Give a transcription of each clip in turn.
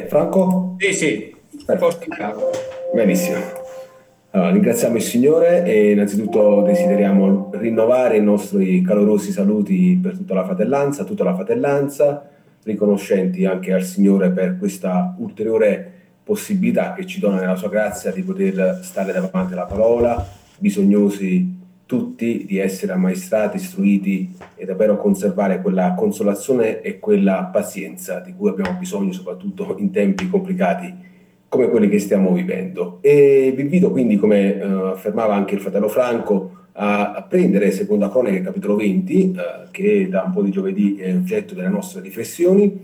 Franco? Sì, sì, posto in Perfetto, capo. benissimo. Allora, ringraziamo il Signore e innanzitutto desideriamo rinnovare i nostri calorosi saluti per tutta la fratellanza, riconoscenti anche al Signore per questa ulteriore possibilità che ci dona nella sua grazia di poter stare davanti alla parola, bisognosi tutti di essere ammaestrati, istruiti e davvero conservare quella consolazione e quella pazienza di cui abbiamo bisogno, soprattutto in tempi complicati come quelli che stiamo vivendo. E vi invito quindi, come affermava anche il fratello Franco, a prendere Seconda Cronache capitolo 20, che da un po' di giovedì è oggetto delle nostre riflessioni,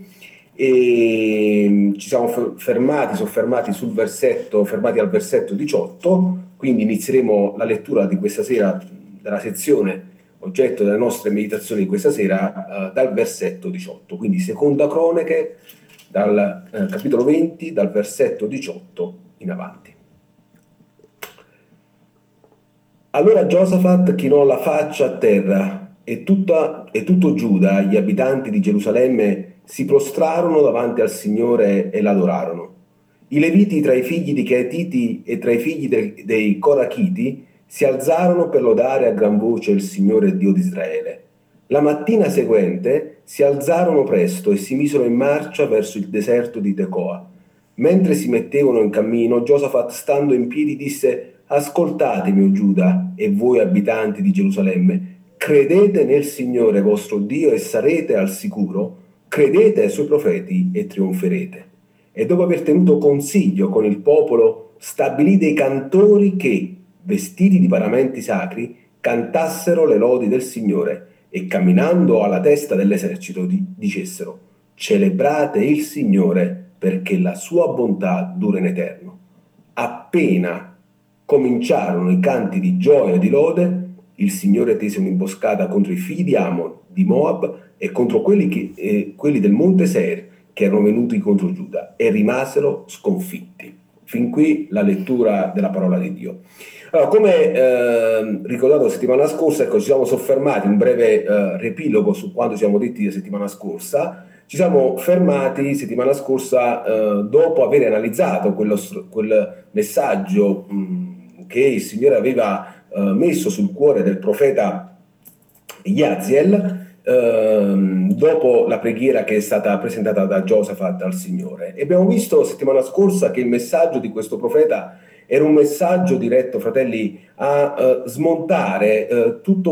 e ci siamo soffermati fermati al versetto 18, quindi inizieremo la lettura di questa sera della sezione oggetto delle nostre meditazioni di questa sera dal versetto 18, quindi Seconda Cronache dal capitolo 20, dal versetto 18 in avanti. Allora Giosafat chinò la faccia a terra e tutto Giuda, gli abitanti di Gerusalemme, si prostrarono davanti al Signore e l'adorarono. I Leviti tra i figli di Cheretiti e tra i figli dei Corachiti si alzarono per lodare a gran voce il Signore Dio di Israele. La mattina seguente si alzarono presto e si misero in marcia verso il deserto di Tecoa. Mentre si mettevano in cammino, Giosafat, stando in piedi, disse: Ascoltatemi, o Giuda, e voi abitanti di Gerusalemme, credete nel Signore vostro Dio e sarete al sicuro, credete ai suoi profeti e trionferete. E dopo aver tenuto consiglio con il popolo, stabilì dei cantori che, vestiti di paramenti sacri, cantassero le lodi del Signore e camminando alla testa dell'esercito dicessero: Celebrate il Signore perché la sua bontà dura in eterno. Appena cominciarono i canti di gioia e di lode, il Signore tese un'imboscata contro i figli di Ammon, di Moab e contro quelli del monte Seir che erano venuti contro Giuda e rimasero sconfitti. Fin qui la lettura della parola di Dio. Allora, come ricordato la settimana scorsa, ecco, ci siamo soffermati un breve riepilogo su quanto ci siamo detti la settimana scorsa. Ci siamo fermati settimana scorsa dopo aver analizzato quel messaggio che il Signore aveva messo sul cuore del profeta Yaziel dopo la preghiera che è stata presentata da Giosafat al Signore. E abbiamo visto settimana scorsa che il messaggio di questo profeta era un messaggio diretto, fratelli, a smontare tutto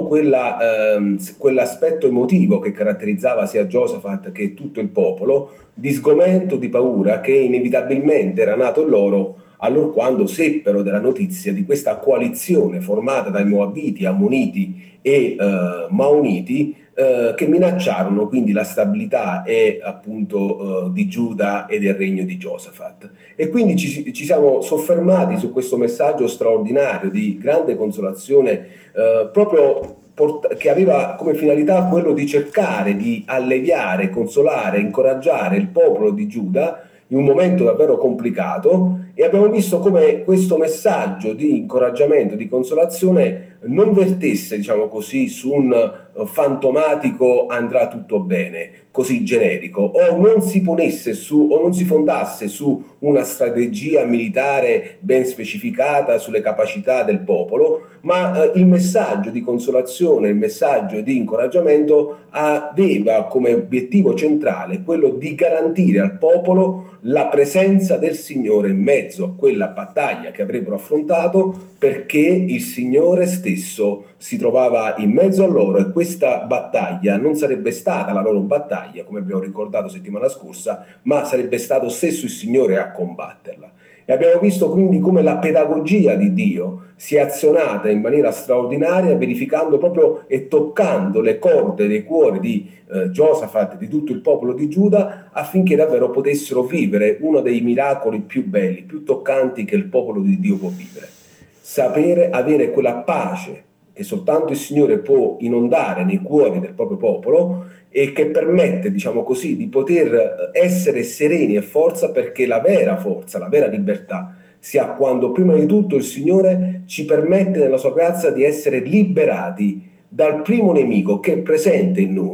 quell'aspetto emotivo che caratterizzava sia Giosafat che tutto il popolo, di sgomento, di paura che inevitabilmente era nato in loro allorquando seppero della notizia di questa coalizione formata dai Moabiti, Ammoniti e Maoniti, che minacciarono quindi la stabilità e appunto di Giuda e del regno di Giosafat. E quindi ci siamo soffermati su questo messaggio straordinario di grande consolazione, proprio che aveva come finalità quello di cercare di alleviare, consolare, incoraggiare il popolo di Giuda in un momento davvero complicato, e abbiamo visto come questo messaggio di incoraggiamento, di consolazione non vertesse, diciamo così, su un fantomatico andrà tutto bene, così generico, o non si ponesse su, o non si fondasse su una strategia militare ben specificata sulle capacità del popolo, ma il messaggio di consolazione, il messaggio di incoraggiamento aveva come obiettivo centrale quello di garantire al popolo la presenza del Signore in mezzo a quella battaglia che avrebbero affrontato, perché il Signore stesso si trovava in mezzo a loro e questa battaglia non sarebbe stata la loro battaglia, come abbiamo ricordato settimana scorsa, ma sarebbe stato stesso il Signore a combatterla. E abbiamo visto quindi come la pedagogia di Dio si è azionata in maniera straordinaria, verificando proprio e toccando le corde dei cuori di Giosafat e di tutto il popolo di Giuda, affinché davvero potessero vivere uno dei miracoli più belli, più toccanti che il popolo di Dio può vivere. Sapere avere quella pace che soltanto il Signore può inondare nei cuori del proprio popolo e che permette, diciamo così, di poter essere sereni e perché la forza, la vera libertà si ha quando prima di tutto il Signore ci permette nella sua grazia di essere liberati dal primo nemico che è presente in noi,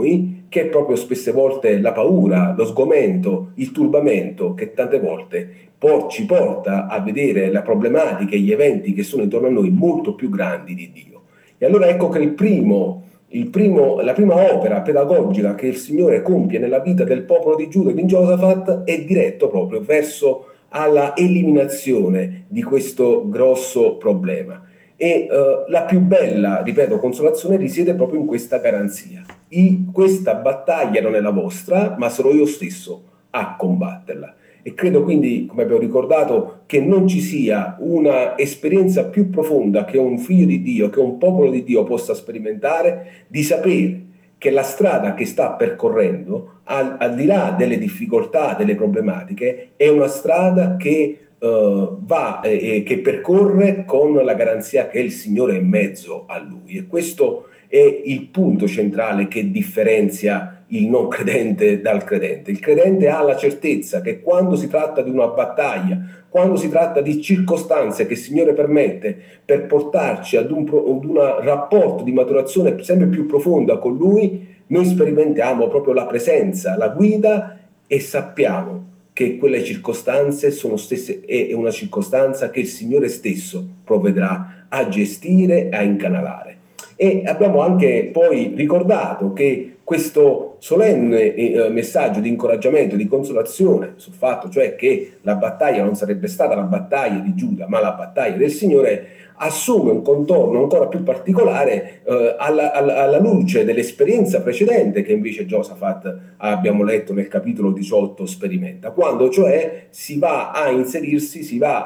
che è proprio spesse volte la paura, lo sgomento, il turbamento che tante volte ci porta a vedere la problematica e gli eventi che sono intorno a noi molto più grandi di Dio. E allora ecco che la prima opera pedagogica che il Signore compie nella vita del popolo di Giuda e di Giosafat è diretto proprio verso alla eliminazione di questo grosso problema. E la più bella, ripeto, consolazione risiede proprio in questa garanzia. Questa battaglia non è la vostra, ma sarò io stesso a combatterla. E credo quindi, come abbiamo ricordato, che non ci sia una esperienza più profonda che un figlio di Dio, che un popolo di Dio possa sperimentare, di sapere che la strada che sta percorrendo, al di là delle difficoltà, delle problematiche, è una strada che che percorre con la garanzia che il Signore è in mezzo a lui. E questo è il punto centrale che differenzia il non credente dal credente. Il credente ha la certezza che quando si tratta di una battaglia, quando si tratta di circostanze che il Signore permette per portarci ad un rapporto di maturazione sempre più profonda con Lui, noi sperimentiamo proprio la presenza, la guida e sappiamo che quelle circostanze è una circostanza che il Signore stesso provvederà a gestire e a incanalare. E abbiamo anche poi ricordato che questo solenne messaggio di incoraggiamento, di consolazione sul fatto cioè che la battaglia non sarebbe stata la battaglia di Giuda, ma la battaglia del Signore, assume un contorno ancora più particolare alla luce dell'esperienza precedente che invece Giosafat, abbiamo letto nel capitolo 18, sperimenta, quando cioè si va a inserirsi, si va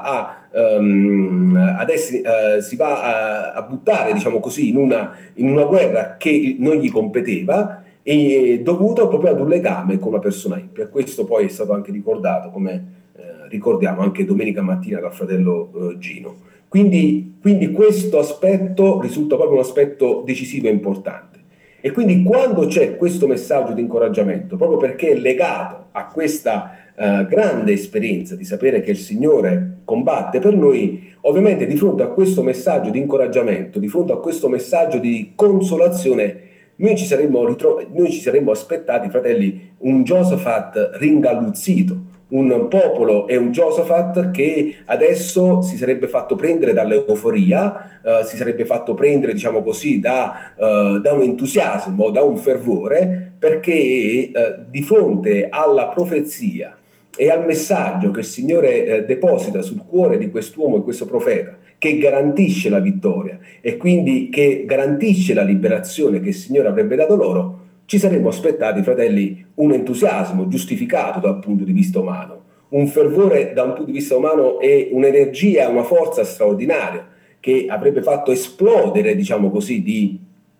a buttare, diciamo così, in una guerra che non gli competeva, e dovuto proprio ad un legame con una persona impia. Questo poi è stato anche ricordato, come ricordiamo anche domenica mattina dal fratello Gino. Quindi questo aspetto risulta proprio un aspetto decisivo e importante. E quindi quando c'è questo messaggio di incoraggiamento, proprio perché è legato a questa grande esperienza di sapere che il Signore combatte per noi, ovviamente di fronte a questo messaggio di incoraggiamento, di fronte a questo messaggio di consolazione, noi ci saremmo aspettati, fratelli, un Giosafat ringalluzzito, un popolo e un Giosafat che adesso si sarebbe fatto prendere dall'euforia, si sarebbe fatto prendere, diciamo così, da un entusiasmo, da un fervore, perché di fronte alla profezia e al messaggio che il Signore deposita sul cuore di quest'uomo e questo profeta, che garantisce la vittoria e quindi che garantisce la liberazione che il Signore avrebbe dato loro, ci saremmo aspettati, fratelli, un entusiasmo giustificato dal punto di vista umano, un fervore da un punto di vista umano e un'energia, una forza straordinaria che avrebbe fatto esplodere, diciamo così, di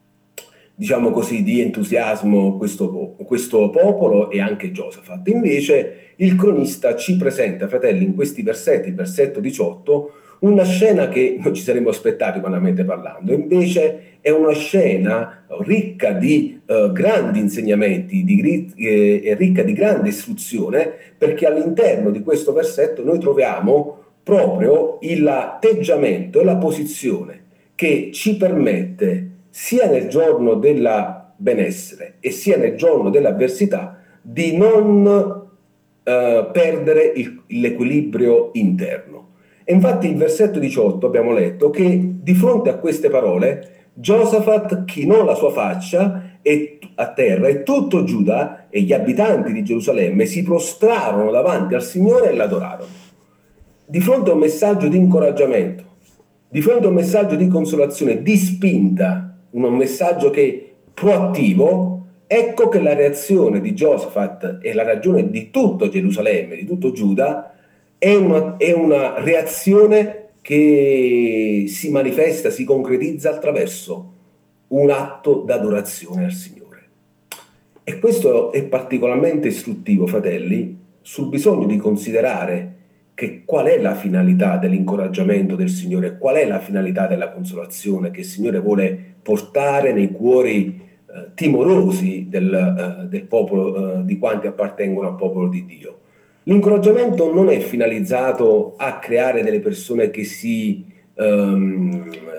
entusiasmo questo popolo e anche Giosafat. Invece il cronista ci presenta, fratelli, in questi versetti, il versetto 18, una scena che non ci saremmo aspettati umanamente parlando. Invece è una scena ricca di grandi insegnamenti, ricca di grande istruzione, perché all'interno di questo versetto noi troviamo proprio l'atteggiamento e la posizione che ci permette, sia nel giorno del benessere e sia nel giorno dell'avversità, di non perdere l'equilibrio interno. E infatti il versetto 18 abbiamo letto che di fronte a queste parole Giosafat chinò la sua faccia a terra e tutto Giuda e gli abitanti di Gerusalemme si prostrarono davanti al Signore e l'adorarono. Di fronte a un messaggio di incoraggiamento, di fronte a un messaggio di consolazione, di spinta, un messaggio proattivo, ecco che la reazione di Giosafat e la ragione di tutto Gerusalemme, di tutto Giuda, è una reazione che si manifesta, si concretizza attraverso un atto d'adorazione al Signore. E questo è particolarmente istruttivo, fratelli, sul bisogno di considerare qual è la finalità dell'incoraggiamento del Signore, qual è la finalità della consolazione che il Signore vuole portare nei cuori timorosi del popolo, di quanti appartengono al popolo di Dio. L'incoraggiamento non è finalizzato a creare delle persone che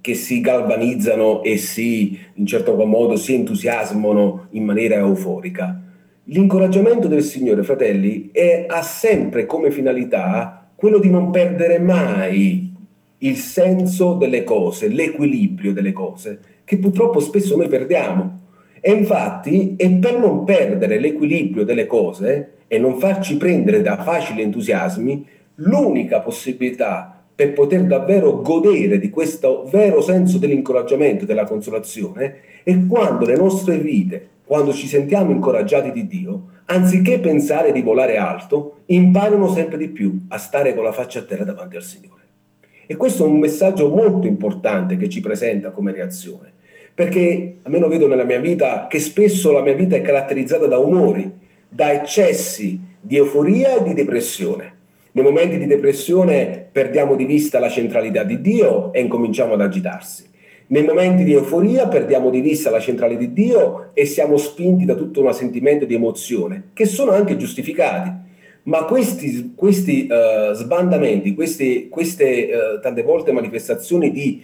che si galvanizzano e in certo modo si entusiasmano in maniera euforica. L'incoraggiamento del Signore, fratelli, ha sempre come finalità quello di non perdere mai il senso delle cose, l'equilibrio delle cose, che purtroppo spesso noi perdiamo. E infatti è per non perdere l'equilibrio delle cose e non farci prendere da facili entusiasmi, l'unica possibilità per poter davvero godere di questo vero senso dell'incoraggiamento e della consolazione è quando le nostre vite, quando ci sentiamo incoraggiati di Dio, anziché pensare di volare alto, imparano sempre di più a stare con la faccia a terra davanti al Signore. E questo è un messaggio molto importante che ci presenta come reazione, perché almeno vedo nella mia vita che spesso la mia vita è caratterizzata da umori, da eccessi di euforia e di depressione. Nei momenti di depressione perdiamo di vista la centralità di Dio e incominciamo ad agitarsi. Nei momenti di euforia perdiamo di vista la centralità di Dio e siamo spinti da tutto un sentimento di emozione, che sono anche giustificati. Ma questi sbandamenti, queste tante volte manifestazioni di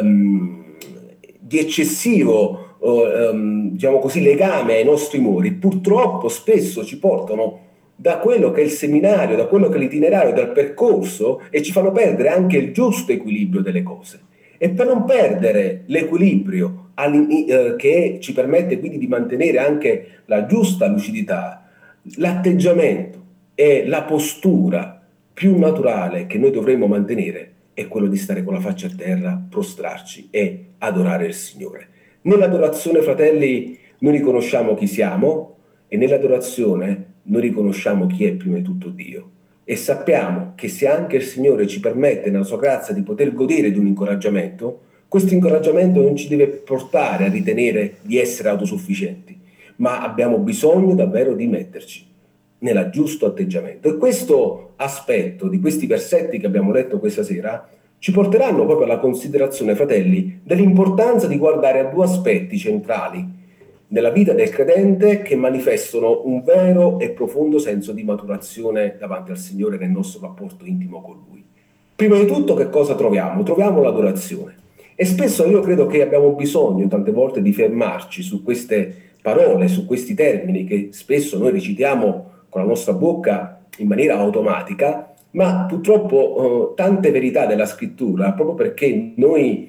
eccessivo diciamo così, legame ai nostri umori, purtroppo spesso ci portano da quello che è il seminario, da quello che è l'itinerario, dal percorso, e ci fanno perdere anche il giusto equilibrio delle cose. E per non perdere l'equilibrio che ci permette quindi di mantenere anche la giusta lucidità, l'atteggiamento e la postura più naturale che noi dovremmo mantenere è quello di stare con la faccia a terra, prostrarci e adorare il Signore. Nell'adorazione, fratelli, noi riconosciamo chi siamo e nell'adorazione noi riconosciamo chi è prima di tutto Dio. E sappiamo che se anche il Signore ci permette nella sua grazia di poter godere di un incoraggiamento, questo incoraggiamento non ci deve portare a ritenere di essere autosufficienti, ma abbiamo bisogno davvero di metterci nel giusto atteggiamento. E questo aspetto di questi versetti che abbiamo letto questa sera ci porteranno proprio alla considerazione, fratelli, dell'importanza di guardare a due aspetti centrali nella vita del credente che manifestano un vero e profondo senso di maturazione davanti al Signore nel nostro rapporto intimo con Lui. Prima di tutto che cosa troviamo? Troviamo l'adorazione. E spesso io credo che abbiamo bisogno tante volte di fermarci su queste parole, su questi termini che spesso noi recitiamo con la nostra bocca in maniera automatica, ma purtroppo tante verità della scrittura, proprio perché noi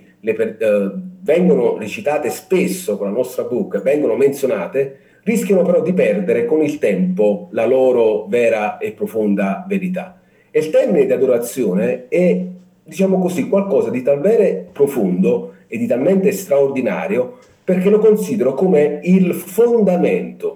vengono recitate spesso con la nostra bocca, vengono menzionate, rischiano però di perdere con il tempo la loro vera e profonda verità. E il termine di adorazione è, diciamo così, qualcosa di talmente profondo e di talmente straordinario perché lo considero come il fondamento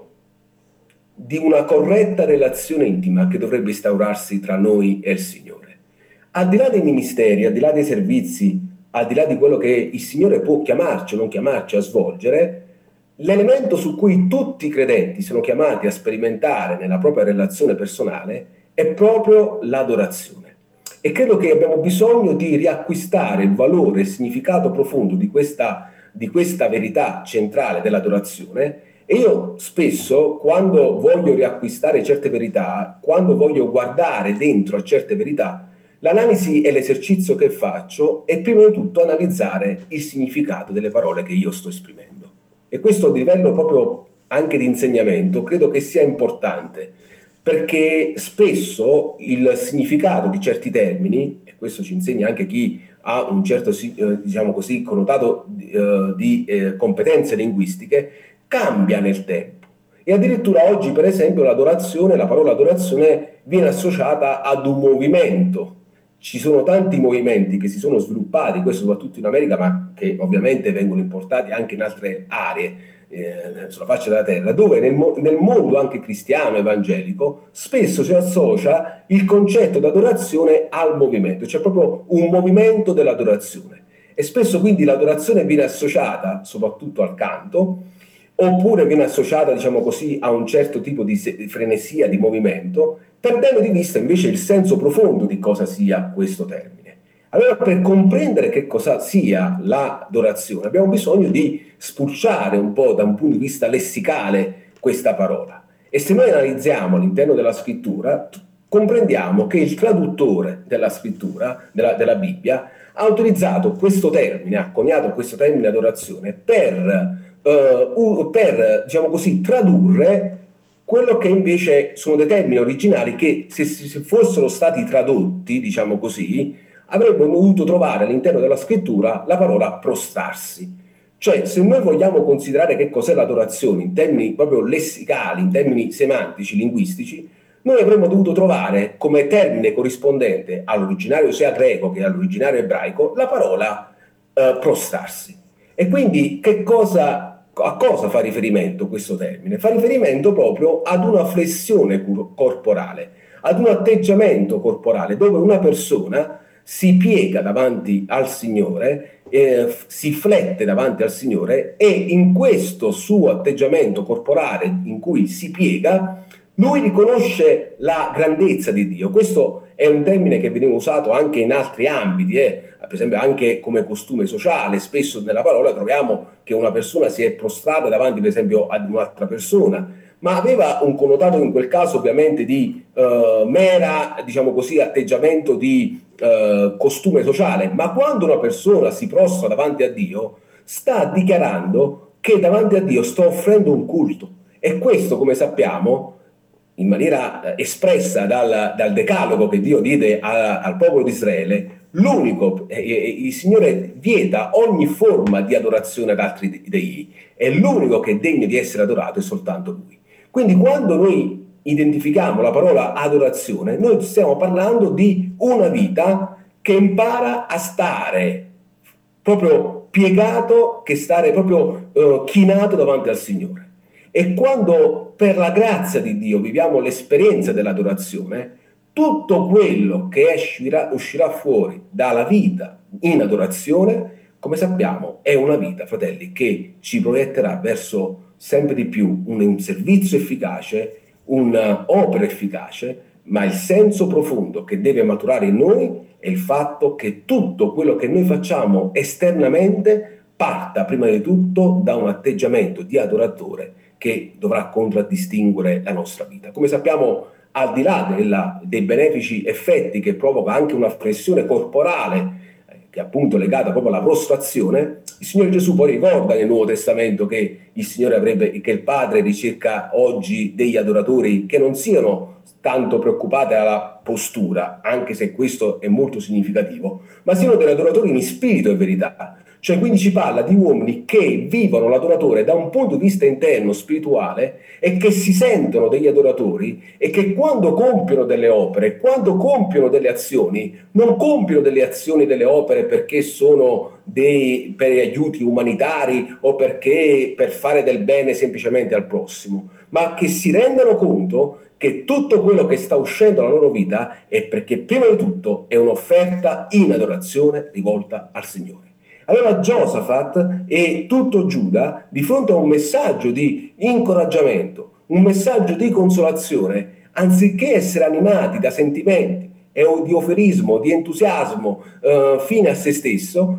di una corretta relazione intima che dovrebbe instaurarsi tra noi e il Signore. Al di là dei ministeri, al di là dei servizi, al di là di quello che il Signore può chiamarci o non chiamarci a svolgere, l'elemento su cui tutti i credenti sono chiamati a sperimentare nella propria relazione personale è proprio l'adorazione. E credo che abbiamo bisogno di riacquistare il valore e il significato profondo di questa verità centrale dell'adorazione. E io spesso, quando voglio riacquistare certe verità, quando voglio guardare dentro a certe verità, l'analisi e l'esercizio che faccio è prima di tutto analizzare il significato delle parole che io sto esprimendo. E questo a livello proprio anche di insegnamento credo che sia importante, perché spesso il significato di certi termini, e questo ci insegna anche chi ha un certo, diciamo così, connotato di competenze linguistiche, cambia nel tempo. E addirittura oggi, per esempio, la parola adorazione viene associata ad un movimento. Ci sono tanti movimenti che si sono sviluppati, questo soprattutto in America, ma che ovviamente vengono importati anche in altre aree sulla faccia della terra, dove nel mondo anche cristiano, evangelico, spesso si associa il concetto d'adorazione al movimento, c'è proprio un movimento dell'adorazione. E spesso quindi l'adorazione viene associata soprattutto al canto, oppure viene associata, diciamo così, a un certo tipo di frenesia, di movimento, perdendo di vista invece il senso profondo di cosa sia questo termine. Allora, per comprendere che cosa sia l'adorazione, abbiamo bisogno di spulciare un po' da un punto di vista lessicale questa parola. E se noi analizziamo all'interno della scrittura, comprendiamo che il traduttore della scrittura, della Bibbia, ha utilizzato questo termine, ha coniato questo termine adorazione per diciamo così, tradurre quello che invece sono dei termini originali che se fossero stati tradotti, diciamo così, avremmo dovuto trovare all'interno della scrittura la parola prostrarsi. Cioè, se noi vogliamo considerare che cos'è l'adorazione in termini proprio lessicali, in termini semantici, linguistici, noi avremmo dovuto trovare come termine corrispondente all'originario sia greco che all'originario ebraico la parola prostrarsi. E quindi a cosa fa riferimento questo termine? Fa riferimento proprio ad una flessione corporale, ad un atteggiamento corporale dove una persona si piega davanti al Signore, si flette davanti al Signore e in questo suo atteggiamento corporale in cui si piega, lui riconosce la grandezza di Dio. Questo è un termine che veniva usato anche in altri ambiti, per esempio anche come costume sociale. Spesso nella parola troviamo che una persona si è prostrata davanti per esempio ad un'altra persona, ma aveva un connotato in quel caso ovviamente di mera, diciamo così, atteggiamento di costume sociale. Ma quando una persona si prostra davanti a Dio, sta dichiarando che davanti a Dio sta offrendo un culto. E questo, come sappiamo, in maniera espressa dal decalogo che Dio diede al popolo di Israele, il Signore vieta ogni forma di adorazione ad altri dei, e l'unico che è degno di essere adorato è soltanto Lui. Quindi quando noi identifichiamo la parola adorazione, noi stiamo parlando di una vita che impara a stare proprio piegato, che stare proprio chinato davanti al Signore. E quando per la grazia di Dio viviamo l'esperienza dell'adorazione, tutto quello che uscirà fuori dalla vita in adorazione, come sappiamo, è una vita, fratelli, che ci proietterà verso sempre di più un servizio efficace, un'opera efficace, ma il senso profondo che deve maturare in noi è il fatto che tutto quello che noi facciamo esternamente parta prima di tutto da un atteggiamento di adoratore che dovrà contraddistinguere la nostra vita. Come sappiamo, al di là dei benefici effetti che provoca anche una flessione corporale, che è appunto legata proprio alla prostrazione, il Signore Gesù poi ricorda nel Nuovo Testamento che che il Padre ricerca oggi degli adoratori che non siano tanto preoccupati alla postura, anche se questo è molto significativo, ma siano degli adoratori in spirito e verità. Cioè, quindi ci parla di uomini che vivono l'adoratore da un punto di vista interno, spirituale, e che si sentono degli adoratori e che quando compiono delle opere, quando compiono delle azioni, non compiono delle azioni, delle opere perché sono per aiuti umanitari o perché per fare del bene semplicemente al prossimo, ma che si rendano conto che tutto quello che sta uscendo dalla loro vita è perché prima di tutto è un'offerta in adorazione rivolta al Signore. Allora Giosafat e tutto Giuda, di fronte a un messaggio di incoraggiamento, un messaggio di consolazione, anziché essere animati da sentimenti e di oferismo, di entusiasmo fine a se stesso,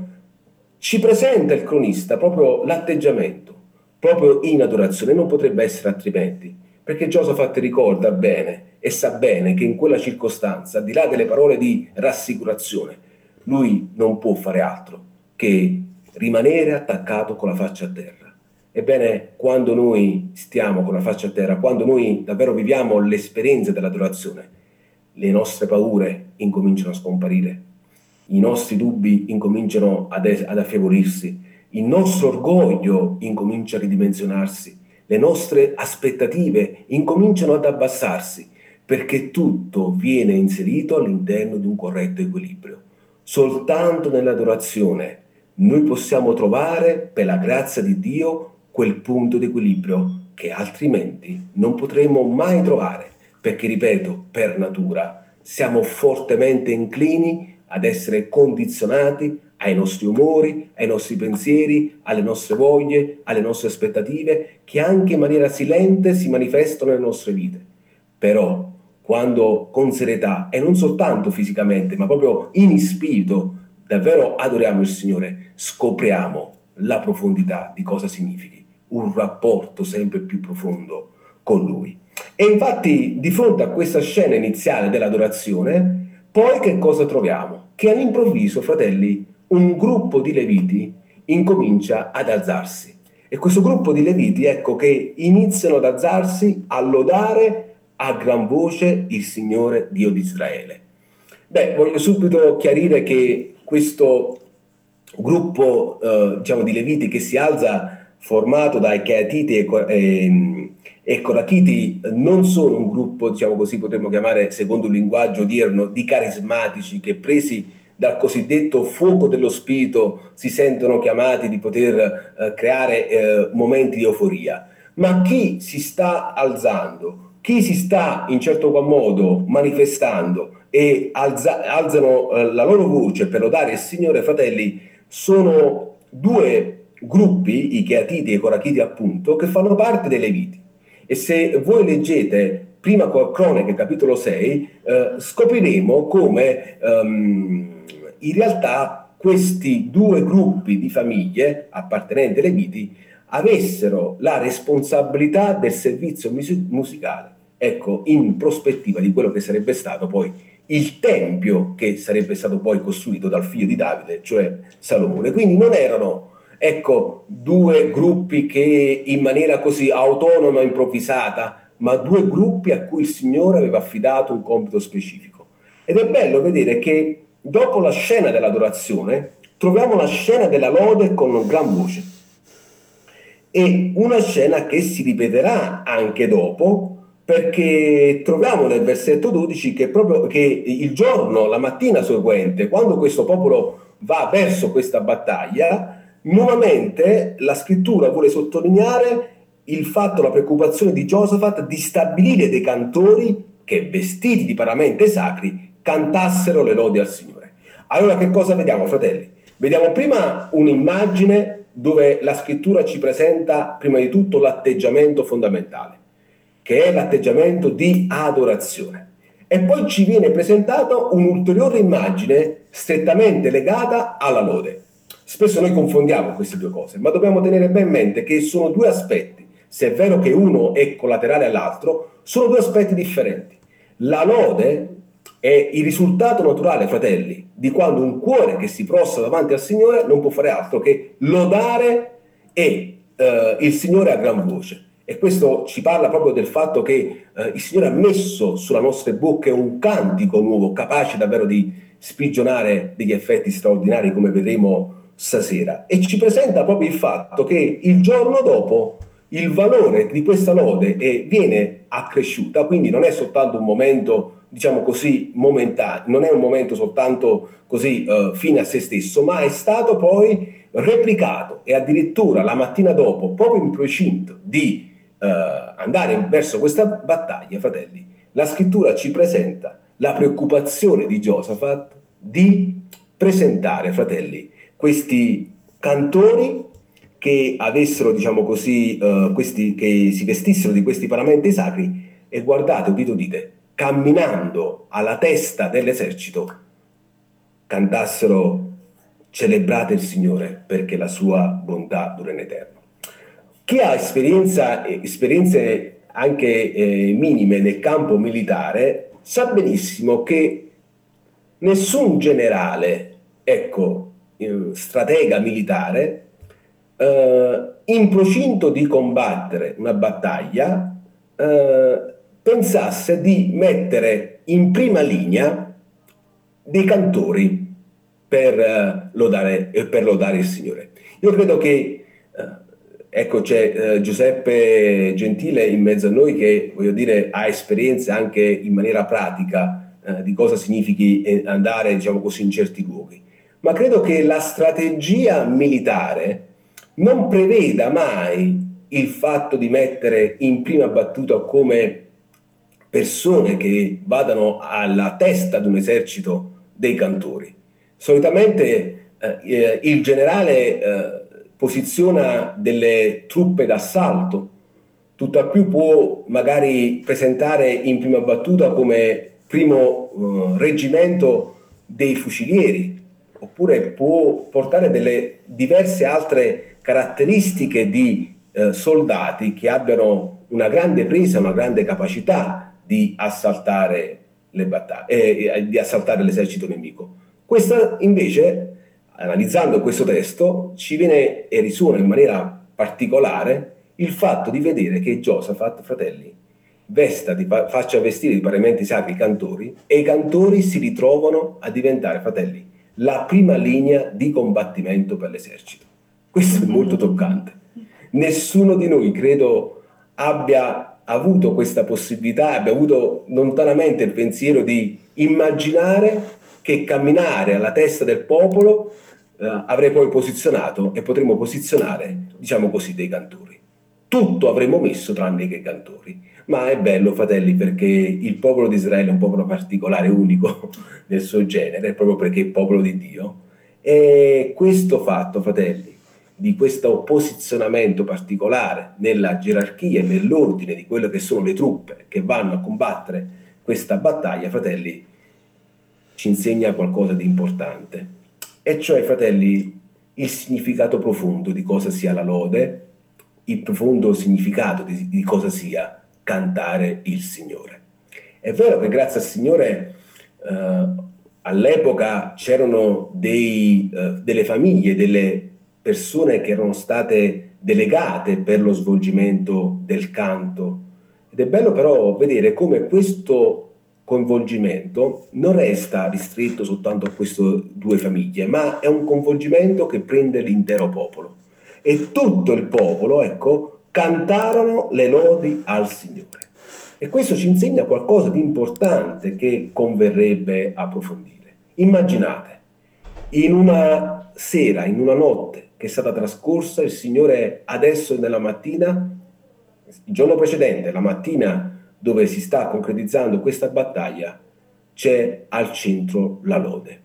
ci presenta il cronista proprio l'atteggiamento, proprio in adorazione. Non potrebbe essere altrimenti, perché Giosafat ricorda bene e sa bene che in quella circostanza, al di là delle parole di rassicurazione, lui non può fare altro che rimanere attaccato con la faccia a terra. Ebbene, quando noi stiamo con la faccia a terra, quando noi davvero viviamo l'esperienza dell'adorazione, le nostre paure incominciano a scomparire, i nostri dubbi incominciano ad affievolirsi, il nostro orgoglio incomincia a ridimensionarsi, le nostre aspettative incominciano ad abbassarsi, perché tutto viene inserito all'interno di un corretto equilibrio. Soltanto nell'adorazione noi possiamo trovare, per la grazia di Dio, quel punto di equilibrio che altrimenti non potremmo mai trovare, perché, ripeto, per natura siamo fortemente inclini ad essere condizionati ai nostri umori, ai nostri pensieri, alle nostre voglie, alle nostre aspettative, che anche in maniera silente si manifestano nelle nostre vite. Però, quando con serietà, e non soltanto fisicamente, ma proprio in spirito, davvero adoriamo il Signore, scopriamo la profondità di cosa significhi un rapporto sempre più profondo con Lui. E infatti di fronte a questa scena iniziale dell'adorazione, poi che cosa troviamo? Che all'improvviso, fratelli, un gruppo di leviti incomincia ad alzarsi. E questo gruppo di leviti, ecco, che iniziano ad alzarsi a lodare a gran voce il Signore Dio di Israele. Beh, voglio subito chiarire che questo gruppo diciamo, di leviti che si alza, formato dai Cheatiti e Corachiti, non sono un gruppo, diciamo così, potremmo chiamare, secondo il linguaggio odierno, di carismatici che, presi dal cosiddetto fuoco dello spirito, si sentono chiamati di poter creare momenti di euforia. Ma chi si sta alzando, chi si sta in certo qual modo manifestando e alzano la loro voce per lodare il Signore, fratelli, sono due gruppi, i Cheatiti e i Corachiti appunto, che fanno parte dei Leviti. E se voi leggete prima Cronache capitolo 6, scopriremo come in realtà questi due gruppi di famiglie appartenenti ai Leviti avessero la responsabilità del servizio musicale, ecco, in prospettiva di quello che sarebbe stato poi il tempio che sarebbe stato poi costruito dal figlio di Davide, cioè Salomone. Quindi non erano, ecco, due gruppi che in maniera così autonoma, improvvisata, ma due gruppi a cui il Signore aveva affidato un compito specifico. Ed è bello vedere che dopo la scena dell'adorazione troviamo la scena della lode con gran voce, e una scena che si ripeterà anche dopo, perché troviamo nel versetto 12 che proprio che il giorno, la mattina seguente, quando questo popolo va verso questa battaglia, nuovamente la scrittura vuole sottolineare il fatto, la preoccupazione di Giosafat di stabilire dei cantori che, vestiti di paramenti sacri, cantassero le lodi al Signore. Allora che cosa vediamo, fratelli? Vediamo prima un'immagine dove la scrittura ci presenta prima di tutto l'atteggiamento fondamentale, che è l'atteggiamento di adorazione. E poi ci viene presentata un'ulteriore immagine strettamente legata alla lode. Spesso noi confondiamo queste due cose, ma dobbiamo tenere ben in mente che sono due aspetti. Se è vero che uno è collaterale all'altro, sono due aspetti differenti. La lode è il risultato naturale, fratelli, di quando un cuore che si prostra davanti al Signore non può fare altro che lodare il Signore a gran voce. E questo ci parla proprio del fatto che il Signore ha messo sulle nostre bocche un cantico nuovo, capace davvero di sprigionare degli effetti straordinari, come vedremo stasera. E ci presenta proprio il fatto che il giorno dopo il valore di questa lode viene accresciuta, quindi non è soltanto un momento, diciamo così, momentaneo, non è un momento soltanto così fine a se stesso, ma è stato poi replicato, e addirittura la mattina dopo, proprio in procinto di andare verso questa battaglia, fratelli, la scrittura ci presenta la preoccupazione di Giosafat di presentare, fratelli, questi cantori che avessero, diciamo così, che si vestissero di questi paramenti sacri, e guardate, udite, udite, camminando alla testa dell'esercito, cantassero: celebrate il Signore perché la sua bontà dura in eterno. Chi ha esperienze anche minime nel campo militare sa benissimo che nessun generale, ecco, stratega militare, in procinto di combattere una battaglia, pensasse di mettere in prima linea dei cantori per lodare il Signore. Io credo che ecco, c'è Giuseppe Gentile in mezzo a noi che, voglio dire, ha esperienze anche in maniera pratica di cosa significhi andare, diciamo così, in certi luoghi. Ma credo che la strategia militare non preveda mai il fatto di mettere in prima battuta come persone che vadano alla testa di un esercito dei cantori. Solitamente il generale posiziona delle truppe d'assalto, tutt'al più può magari presentare in prima battuta come primo reggimento dei fucilieri, oppure può portare delle diverse altre caratteristiche di soldati che abbiano una grande presa, una grande capacità di assaltare le battaglie, di assaltare l'esercito nemico. Questa invece, analizzando questo testo, ci viene e risuona in maniera particolare il fatto di vedere che Giosafat, fratelli, faccia vestire di paramenti sacri i cantori, e i cantori si ritrovano a diventare, fratelli, la prima linea di combattimento per l'esercito. Questo è molto toccante. Nessuno di noi, credo, abbia avuto questa possibilità, abbia avuto lontanamente il pensiero di immaginare che camminare alla testa del popolo avrei poi posizionato e potremmo posizionare, diciamo così, dei cantori. Tutto avremmo messo tranne che i cantori. Ma è bello, fratelli, perché il popolo di Israele è un popolo particolare, unico nel suo genere, proprio perché è il popolo di Dio. E questo fatto, fratelli, di questo posizionamento particolare nella gerarchia e nell'ordine di quelle che sono le truppe che vanno a combattere questa battaglia, fratelli, ci insegna qualcosa di importante. E cioè, fratelli, il significato profondo di cosa sia la lode, il profondo significato di cosa sia cantare il Signore. È vero che grazie al Signore all'epoca c'erano delle famiglie, delle persone che erano state delegate per lo svolgimento del canto. Ed è bello però vedere come questo coinvolgimento non resta ristretto soltanto a queste due famiglie, ma è un coinvolgimento che prende l'intero popolo. E tutto il popolo, ecco, cantarono le lodi al Signore. E questo ci insegna qualcosa di importante che converrebbe approfondire. Immaginate, in una sera, in una notte che è stata trascorsa, il Signore adesso nella mattina, il giorno precedente, la mattina dove si sta concretizzando questa battaglia, c'è al centro la lode.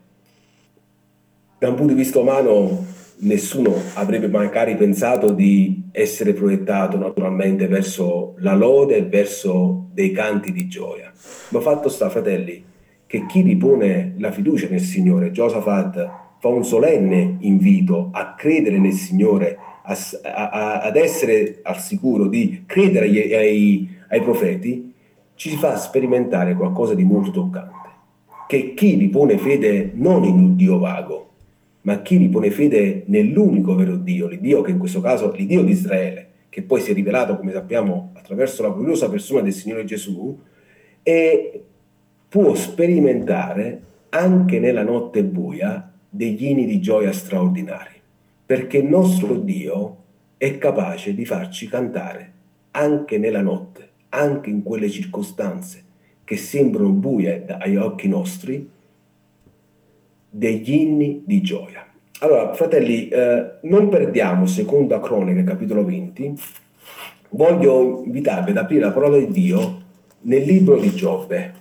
Da un punto di vista umano, nessuno avrebbe magari pensato di essere proiettato naturalmente verso la lode e verso dei canti di gioia. Ma fatto sta, fratelli, che chi ripone la fiducia nel Signore, Giosafat fa un solenne invito a credere nel Signore, ad essere al sicuro di credere ai profeti, ci fa sperimentare qualcosa di molto toccante. Che chi ripone fede non in un Dio vago, ma chi ripone fede nell'unico vero Dio, l'Iddio che in questo caso è l'Iddio di Israele, che poi si è rivelato, come sappiamo, attraverso la gloriosa persona del Signore Gesù, e può sperimentare anche nella notte buia degli inni di gioia straordinari, perché il nostro Dio è capace di farci cantare anche nella notte, anche in quelle circostanze che sembrano buie agli occhi nostri, degli inni di gioia. Allora, fratelli, non perdiamo Seconda Cronache, capitolo 20. Voglio invitarvi ad aprire la parola di Dio nel libro di Giobbe.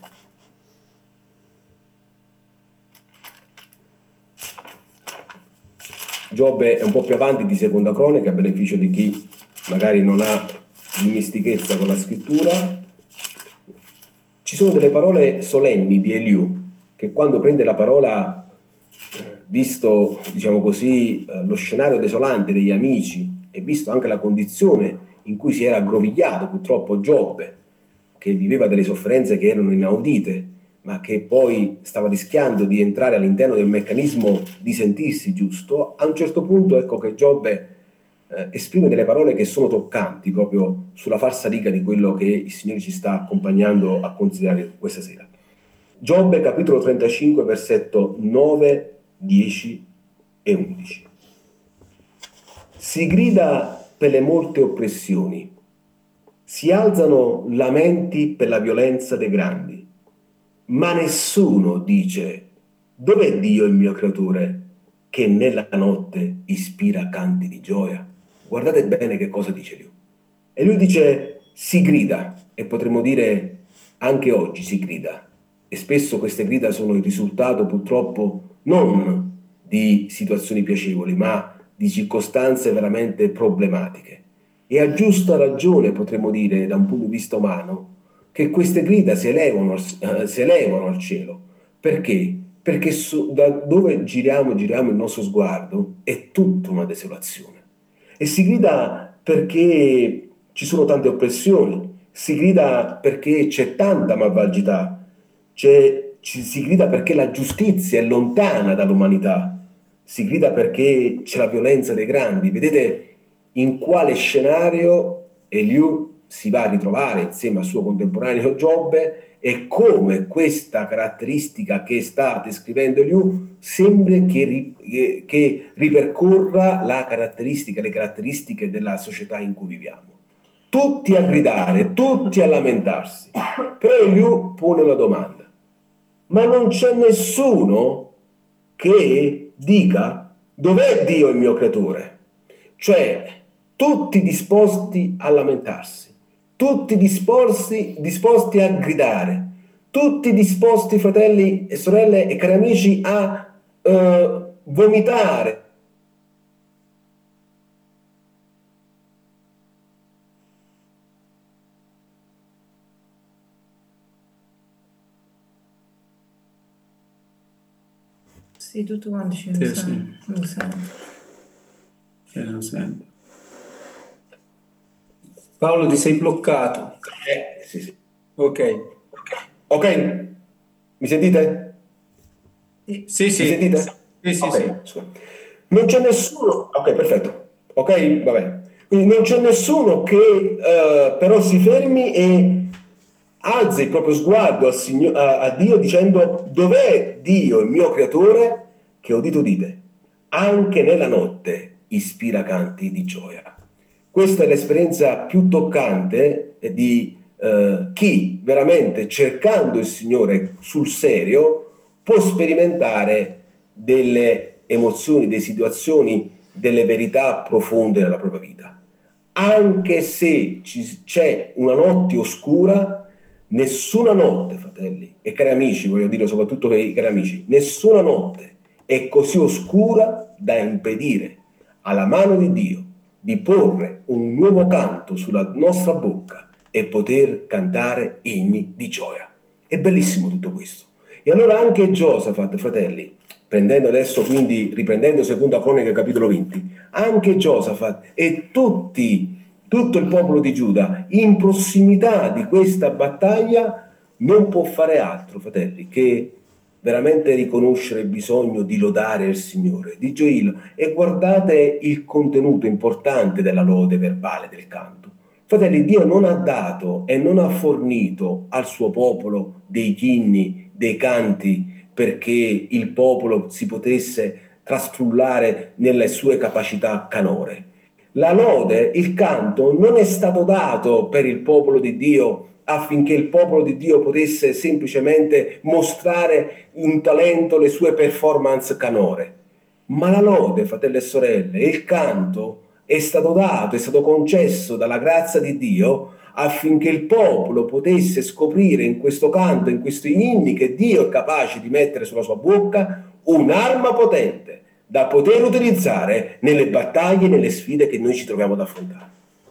Giobbe è un po' più avanti di Seconda Cronaca, a beneficio di chi magari non ha dimestichezza con la scrittura. Ci sono delle parole solenni di Eliù, che quando prende la parola, visto, diciamo così, lo scenario desolante degli amici e visto anche la condizione in cui si era aggrovigliato purtroppo Giobbe, che viveva delle sofferenze che erano inaudite, ma che poi stava rischiando di entrare all'interno del meccanismo di sentirsi giusto, a un certo punto ecco che Giobbe esprime delle parole che sono toccanti proprio sulla falsariga di quello che il Signore ci sta accompagnando a considerare questa sera. Giobbe capitolo 35 versetto 9, 10 e 11. Si grida per le molte oppressioni, si alzano lamenti per la violenza dei grandi, ma nessuno dice: dov'è Dio il mio creatore che nella notte ispira canti di gioia? Guardate bene che cosa dice lui. E lui dice: si grida, e potremmo dire anche oggi si grida. E spesso queste grida sono il risultato purtroppo non di situazioni piacevoli, ma di circostanze veramente problematiche. E a giusta ragione potremmo dire, da un punto di vista umano, che queste grida si elevano al cielo. Perché? Perché da dove giriamo il nostro sguardo è tutta una desolazione. E si grida perché ci sono tante oppressioni, si grida perché c'è tanta malvagità, si grida perché la giustizia è lontana dall'umanità, si grida perché c'è la violenza dei grandi. Vedete in quale scenario Eliù si va a ritrovare insieme al suo contemporaneo Giobbe, e come questa caratteristica che sta descrivendo Eliù sembra che ripercorra le caratteristiche della società in cui viviamo. Tutti a gridare, tutti a lamentarsi. Però Eliù pone una domanda: ma non c'è nessuno che dica dov'è Dio il mio creatore? Cioè, tutti disposti a lamentarsi, tutti disposti a gridare, tutti disposti, fratelli e sorelle e cari amici, a vomitare. Sì, tutto quanto ci Sì, sente. Non sente. Non sento. Paolo, ti sei bloccato. Sì. Ok. Mi sentite? Sì. Mi sentite? Sì. Ok, scusa. Non c'è nessuno. Ok, perfetto. Ok, va bene. Quindi non c'è nessuno che però si fermi e alzi il proprio sguardo a Dio dicendo: dov'è Dio, il mio creatore, che udite udite, anche nella notte ispira canti di gioia. Questa è l'esperienza più toccante di chi veramente, cercando il Signore sul serio, può sperimentare delle emozioni, delle situazioni, delle verità profonde nella propria vita. Anche se c'è una notte oscura, nessuna notte, fratelli e cari amici, voglio dire soprattutto per i cari amici, nessuna notte è così oscura da impedire alla mano di Dio di porre un nuovo canto sulla nostra bocca e poter cantare inni di gioia. È bellissimo tutto questo. E allora anche Giosafat, fratelli, prendendo adesso quindi, riprendendo Seconda Cronaca capitolo 20, anche Giosafat e tutto il popolo di Giuda in prossimità di questa battaglia non può fare altro, fratelli, che veramente riconoscere il bisogno di lodare il Signore, di gioirlo. E guardate il contenuto importante della lode verbale del canto. Fratelli, Dio non ha dato e non ha fornito al suo popolo dei inni, dei canti, perché il popolo si potesse trasfrullare nelle sue capacità canore. La lode, il canto, non è stato dato per il popolo di Dio affinché il popolo di Dio potesse semplicemente mostrare un talento, le sue performance canore. Ma la lode, fratelli e sorelle, il canto è stato dato, è stato concesso dalla grazia di Dio affinché il popolo potesse scoprire in questo canto, in questi inni che Dio è capace di mettere sulla sua bocca, un'arma potente da poter utilizzare nelle battaglie, nelle sfide che noi ci troviamo ad affrontare.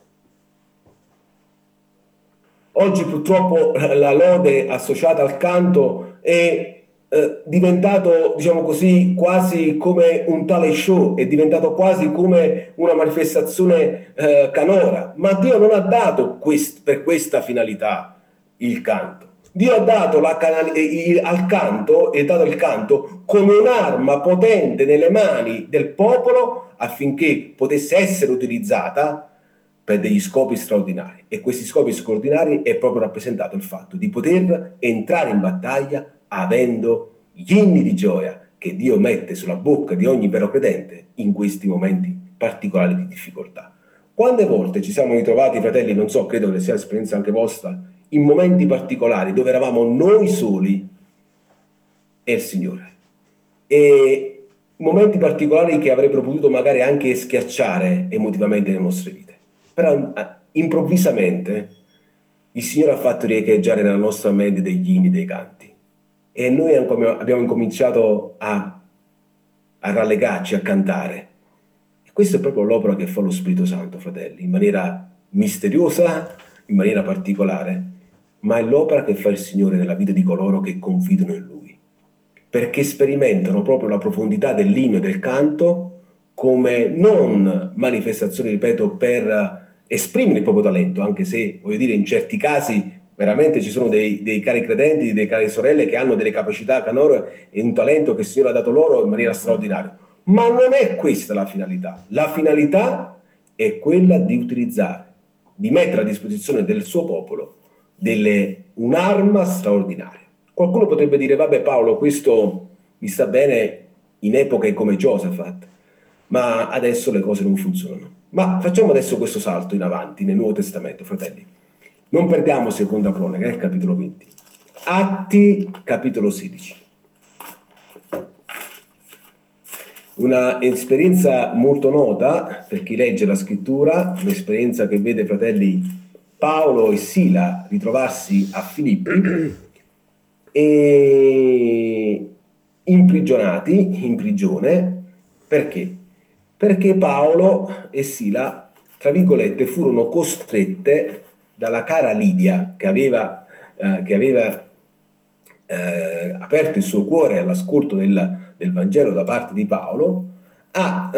Oggi purtroppo la lode associata al canto è diventato, diciamo così, quasi come un talent show, è diventato quasi come una manifestazione canora, ma Dio non ha dato per questa finalità il canto. Dio ha dato al canto, è dato il canto come un'arma potente nelle mani del popolo affinché potesse essere utilizzata per degli scopi straordinari, e questi scopi straordinari è proprio rappresentato il fatto di poter entrare in battaglia avendo gli inni di gioia che Dio mette sulla bocca di ogni vero credente in questi momenti particolari di difficoltà. Quante volte ci siamo ritrovati, fratelli, non so, credo che sia esperienza anche vostra, in momenti particolari dove eravamo noi soli e il Signore, e momenti particolari che avrebbero potuto magari anche schiacciare emotivamente le nostre vite. Però improvvisamente il Signore ha fatto riecheggiare nella nostra mente degli inni, dei canti, e noi abbiamo incominciato a rallegarci, a cantare. E questa è proprio l'opera che fa lo Spirito Santo, fratelli, in maniera misteriosa, in maniera particolare, ma è l'opera che fa il Signore nella vita di coloro che confidano in Lui, perché sperimentano proprio la profondità dell'inno e del canto come non manifestazione, ripeto, per esprimono il proprio talento, anche se, voglio dire, in certi casi veramente ci sono dei cari credenti, dei cari sorelle che hanno delle capacità canore e un talento che il Signore ha dato loro in maniera straordinaria. Ma non è questa la finalità. La finalità è quella di utilizzare, di mettere a disposizione del suo popolo un'arma straordinaria. Qualcuno potrebbe dire, vabbè Paolo, questo mi sta bene in epoche come Giosafat, ma adesso le cose non funzionano. Ma facciamo adesso questo salto in avanti nel Nuovo Testamento, fratelli. Non perdiamo seconda cronaca, il capitolo 20. Atti, capitolo 16. Una esperienza molto nota per chi legge la scrittura, un'esperienza che vede, fratelli, Paolo e Sila ritrovarsi a Filippi e imprigionati in prigione. Perché? Perché Paolo e Sila, tra virgolette, furono costrette dalla cara Lidia, che aveva aperto il suo cuore all'ascolto del Vangelo da parte di Paolo, a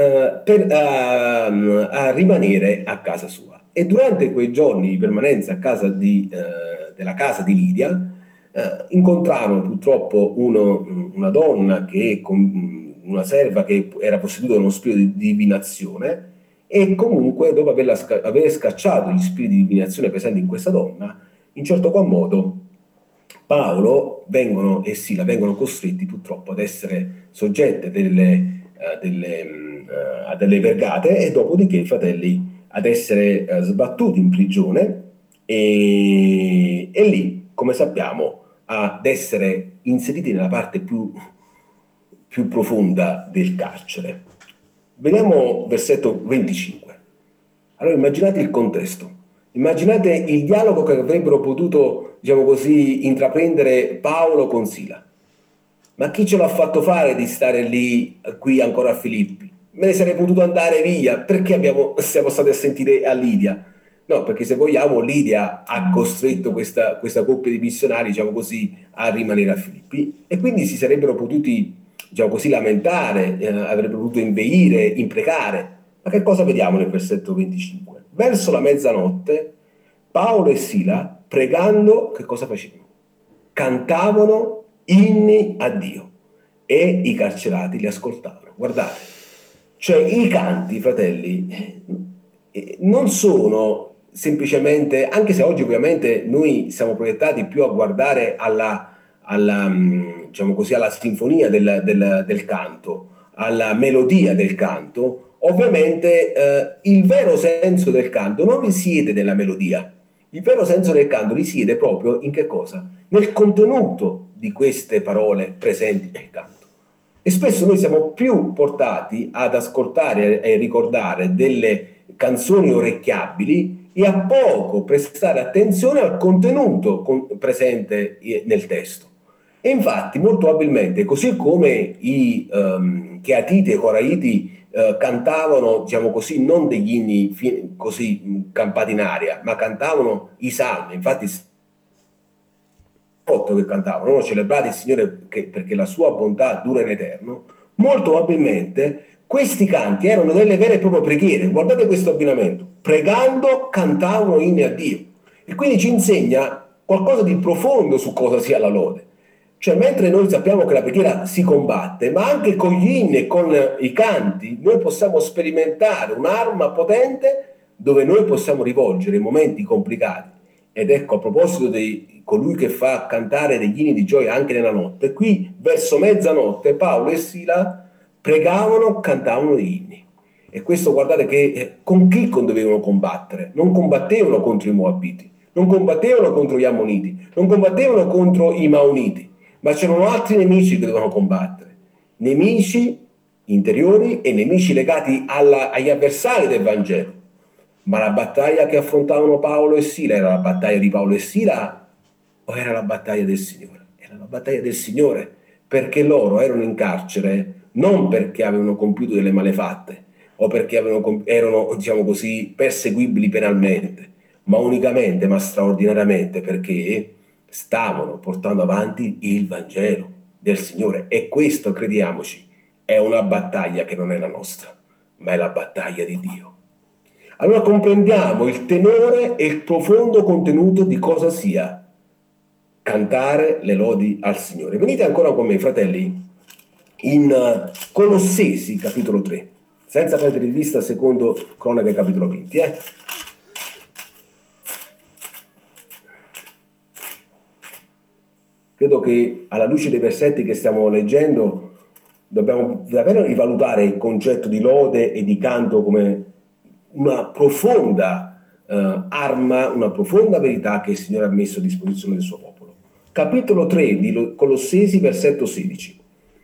rimanere a casa sua. E durante quei giorni di permanenza a casa della casa di Lidia, incontrarono purtroppo una donna una serva che era posseduta da uno spirito di divinazione, e comunque dopo aver scacciato gli spiriti di divinazione presenti in questa donna, in certo qual modo Paolo e Sila vengono costretti purtroppo ad essere soggette a delle vergate, e dopodiché i fratelli ad essere sbattuti in prigione e lì, come sappiamo, ad essere inseriti nella parte più profonda del carcere. Vediamo versetto 25. Allora immaginate il contesto, immaginate il dialogo che avrebbero potuto, diciamo così, intraprendere Paolo con Sila. Ma chi ce l'ha fatto fare di stare lì, qui ancora a Filippi? Me ne sarei potuto andare via, perché siamo stati a sentire a Lidia? No, perché se vogliamo Lidia ha costretto questa coppia di missionari, diciamo così, a rimanere a Filippi, e quindi si sarebbero potuti, diciamo così, lamentare, avrebbero potuto inveire, imprecare. Ma che cosa vediamo nel versetto 25? Verso la mezzanotte Paolo e Sila, pregando, che cosa facevano? Cantavano inni a Dio e i carcerati li ascoltavano. Guardate, cioè i canti, fratelli, non sono semplicemente, anche se oggi ovviamente noi siamo proiettati più a guardare diciamo così, alla sinfonia del canto, alla melodia del canto, ovviamente il vero senso del canto non risiede nella melodia, il vero senso del canto risiede proprio in che cosa? Nel contenuto di queste parole presenti nel canto. E spesso noi siamo più portati ad ascoltare e ricordare delle canzoni orecchiabili e a poco prestare attenzione al contenuto presente nel testo. E infatti molto probabilmente, così come i Cheatiti e Coraiti cantavano, diciamo così, non degli inni così campati in aria, ma cantavano i salmi. Infatti che cantavano, celebrate il Signore perché la sua bontà dura in eterno. Molto probabilmente questi canti erano delle vere e proprie preghiere. Guardate questo abbinamento: pregando cantavano inni a Dio, e quindi ci insegna qualcosa di profondo su cosa sia la lode. Cioè, mentre noi sappiamo che la preghiera si combatte, ma anche con gli inni e con i canti noi possiamo sperimentare un'arma potente dove noi possiamo rivolgere in momenti complicati. Ed ecco, a proposito di colui che fa cantare degli inni di gioia anche nella notte, qui verso mezzanotte Paolo e Sila pregavano, cantavano gli inni. E questo, guardate, che con chi dovevano combattere? Non combattevano contro i Moabiti, non combattevano contro gli Ammoniti, non combattevano contro i Maoniti, ma c'erano altri nemici che dovevano combattere, nemici interiori e nemici legati agli avversari del Vangelo. Ma la battaglia che affrontavano Paolo e Sila era la battaglia di Paolo e Sila o era la battaglia del Signore? Era la battaglia del Signore, perché loro erano in carcere non perché avevano compiuto delle malefatte o perché erano, diciamo così, perseguibili penalmente, ma unicamente, ma straordinariamente perché stavano portando avanti il Vangelo del Signore. E questo, crediamoci, è una battaglia che non è la nostra, ma è la battaglia di Dio. allora comprendiamo il tenore e il profondo contenuto di cosa sia cantare le lodi al Signore. Venite ancora con me, fratelli, in Colossesi, capitolo 3, senza perdere di vista secondo Cronache, capitolo 20. Credo che alla luce dei versetti che stiamo leggendo dobbiamo davvero rivalutare il concetto di lode e di canto come una profonda arma, una profonda verità che il Signore ha messo a disposizione del suo popolo. Capitolo 3 di Colossesi, versetto 16.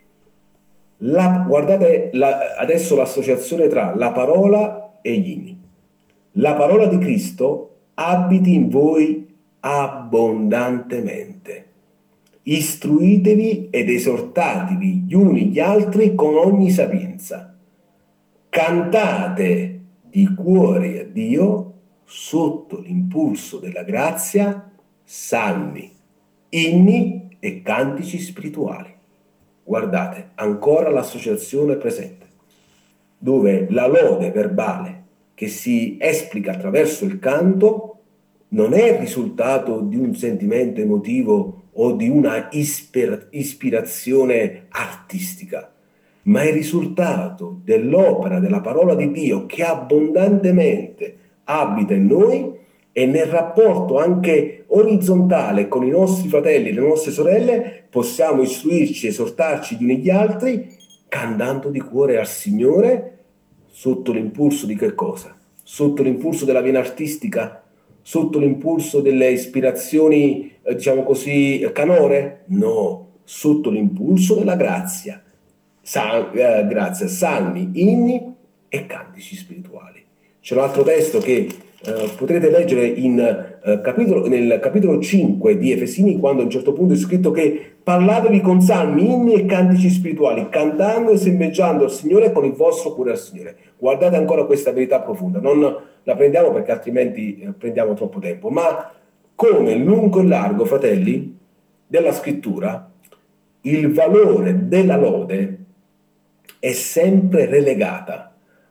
Guardate adesso l'associazione tra la parola e gli inni. La parola di Cristo abiti in voi abbondantemente. Istruitevi ed esortatevi gli uni gli altri con ogni sapienza. Cantate di cuore a Dio sotto l'impulso della grazia, salmi, inni e cantici spirituali. Guardate, ancora l'associazione presente, dove la lode verbale che si esplica attraverso il canto non è il risultato di un sentimento emotivo o di una ispirazione artistica, ma è il risultato dell'opera della parola di Dio che abbondantemente abita in noi e nel rapporto anche orizzontale con i nostri fratelli e le nostre sorelle possiamo istruirci, esortarci gli uni gli altri, cantando di cuore al Signore sotto l'impulso di che cosa? Sotto l'impulso della vena artistica? Sotto l'impulso delle ispirazioni, diciamo così, canore? No, sotto l'impulso della grazia. Grazia, salmi, inni e cantici spirituali. C'è un altro testo che potrete leggere nel capitolo 5 di Efesini, quando a un certo punto è scritto che parlatevi con salmi, inni e cantici spirituali, cantando e sembeggiando al Signore con il vostro cuore al Signore. Guardate ancora questa verità profonda, non la prendiamo perché altrimenti prendiamo troppo tempo, ma come lungo e largo, fratelli, della scrittura, il valore della lode è sempre relegata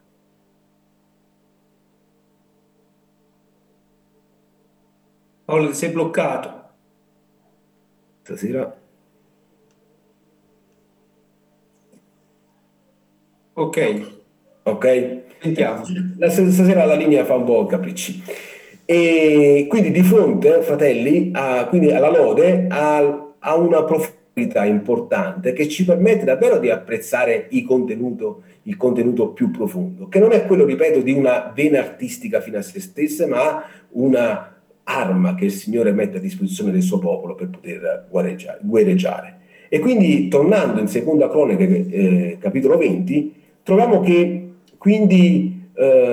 Paolo, ti sei bloccato. stasera. Ok, Sentiamo. sentiamo. Stasera la linea fa un po' capricci. E quindi di fronte, fratelli, quindi alla lode, a una profondità importante che ci permette davvero di apprezzare il contenuto più profondo, che non è quello, ripeto, di una vena artistica fino a se stessa, ma una arma che il Signore mette a disposizione del suo popolo per poter guerreggiare. E quindi, tornando in Seconda Cronache, capitolo 20, troviamo che quindi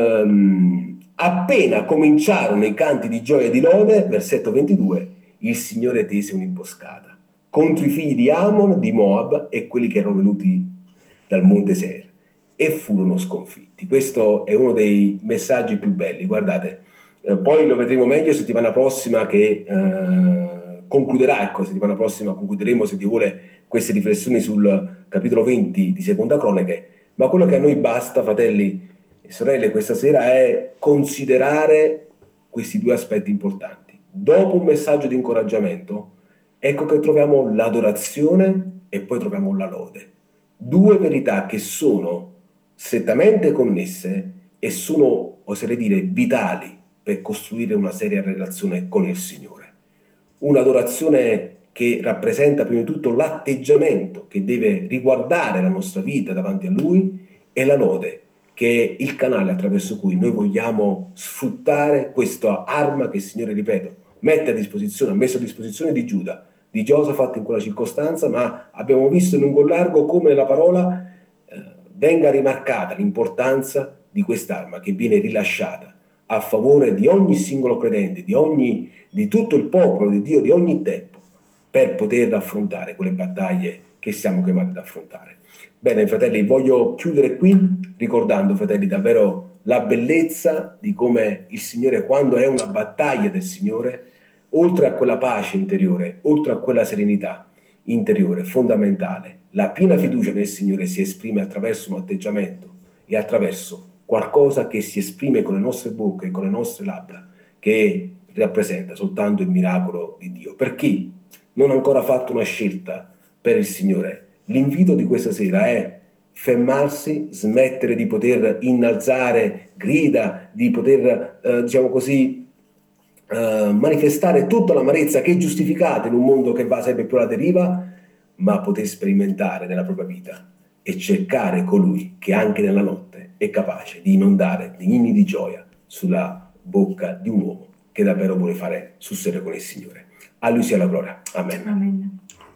appena cominciarono i canti di gioia e di lode, versetto 22, il Signore tese un'imboscata contro i figli di Ammon, di Moab e quelli che erano venuti dal monte Seir e furono sconfitti. Questo è uno dei messaggi più belli, guardate. Poi lo vedremo meglio settimana prossima che concluderà, ecco, settimana prossima concluderemo, se Dio vuole, queste riflessioni sul capitolo 20 di Seconda Cronache, ma quello che a noi basta, fratelli e sorelle, questa sera è considerare questi due aspetti importanti. Dopo un messaggio di incoraggiamento, ecco che troviamo l'adorazione e poi troviamo la lode. Due verità che sono strettamente connesse e sono, oserei dire, vitali per costruire una seria relazione con il Signore. Un'adorazione che rappresenta prima di tutto l'atteggiamento che deve riguardare la nostra vita davanti a Lui, e la lode, che è il canale attraverso cui noi vogliamo sfruttare questa arma che il Signore, ripeto, ha messo a disposizione di Giuda, di Giosafat in quella circostanza, ma abbiamo visto in lungo e largo come nella parola venga rimarcata l'importanza di quest'arma che viene rilasciata a favore di ogni singolo credente, di tutto il popolo di Dio, di ogni tempo, per poter affrontare quelle battaglie che siamo chiamati ad affrontare. Bene, fratelli, voglio chiudere qui ricordando, fratelli, davvero la bellezza di come il Signore, quando è una battaglia del Signore, oltre a quella pace interiore, oltre a quella serenità interiore fondamentale, la piena fiducia nel Signore si esprime attraverso un atteggiamento e attraverso qualcosa che si esprime con le nostre bocche e con le nostre labbra, che rappresenta soltanto il miracolo di Dio. Per chi non ha ancora fatto una scelta per il Signore, l'invito di questa sera è fermarsi, smettere di poter innalzare grida, di poter, diciamo così, manifestare tutta l'amarezza che è giustificata in un mondo che va sempre più alla deriva, ma poter sperimentare nella propria vita e cercare colui che anche nella notte è capace di inondare di inni di gioia sulla bocca di un uomo che davvero vuole fare sul serio con il Signore. A Lui sia la gloria. Amen. Amen.